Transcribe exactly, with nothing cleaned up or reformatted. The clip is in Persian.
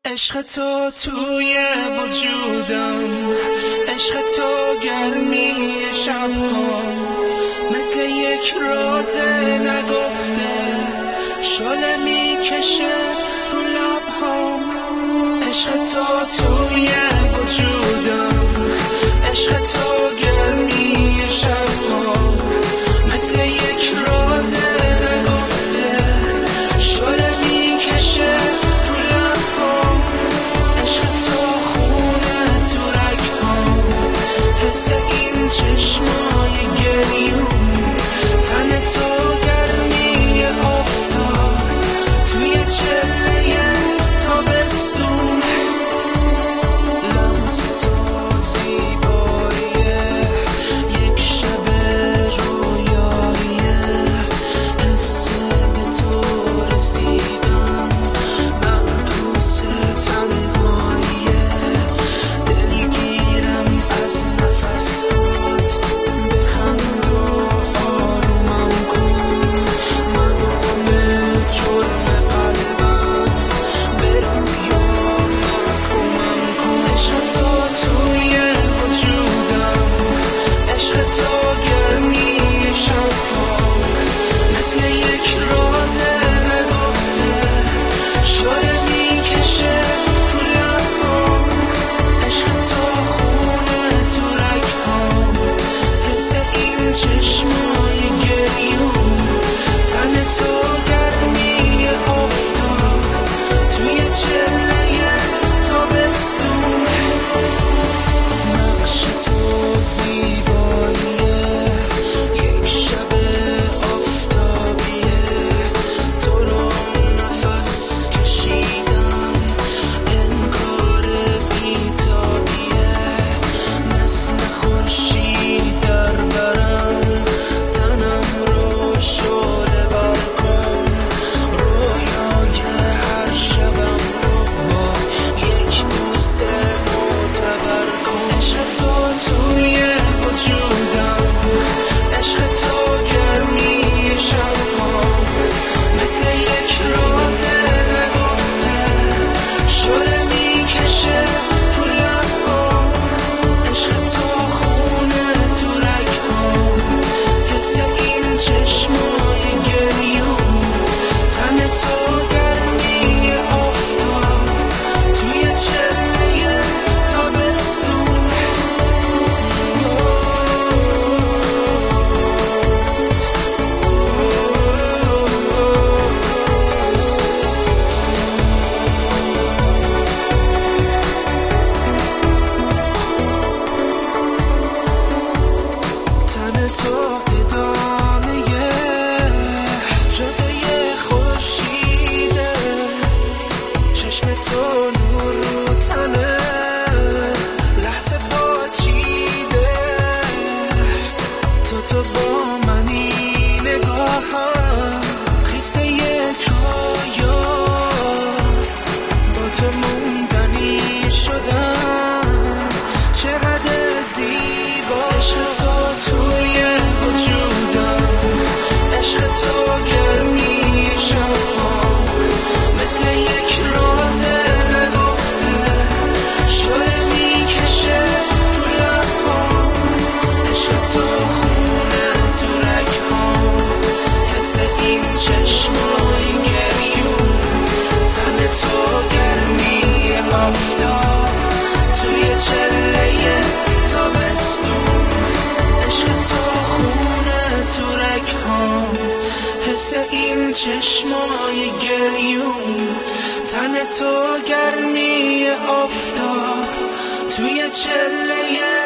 عشق تو توی وجودم، عشق تو گرمی شب‌هام، مثل یک راز نگفته شعله میکشه رو لب‌هام. عشق تو توی وجودم، عشق تو گرمی شب‌هام، مثل یک راز نگفته شعله میکشه رو لب‌هام. عشق تو خونه تو رگ‌هام، حس این چشمای گریون، تن تو گرمی آفتاب توی چله تابستون. لمس تو زیباییه، یک شب رویاییه، حس به تو رسیدم، معکوس تنهاییه، دلگیرم از نفسات، بخند و آرومم کن، منو به جرم قلبم به رویا محکومم کن. عشق تو توی وجودم، عشق تو گرمی شب‌هام، مثل یک راز نگفته شعله میکشه رو لب‌هام. عشق تو خونه تو رگ‌هام، حس این چشمای گریون، تن تو گرمی آفتاب توی چله تابستون. نقش تو زیباییه، یک شب آفتابیه، تو رو نفس کشیدم، انکار بیتابیه، مثل خورشید در برم، تنم رو شعله ور کن، رویای هر شبم رو با یک بوسه معتبر کن. عشق تو توی وجودم، عشق تو گرمی شب‌هام، مثل یک راز نگفته شعله میکشه رو لب‌هام. عشق تو خونه تو رگ‌هام، حس این چشمای گریون، تن تو گرمی آفتاب توی چله تابستون. تن تو ادامه جدای خورشیده، چشم تو نور رو تنه، لحظه باچیده، تو تو با منی، نگاهم خیسه یک رویاست، با تو موندنی شدم، چقدر زیبا. عشق تو توی وجودم، عشق تو گرمی شب‌هام، مثل یک راز نگفته شعله میکشه رو لب‌هام. عشق تو خونه تو رگ‌هام، حس این چشمای گریون، تن تو گرمی آفتاب توی چله تابستون. عشق تو خونه تو رگ‌هام، حس این چشمای گریون، تن تو گرمی آفتاب توی چله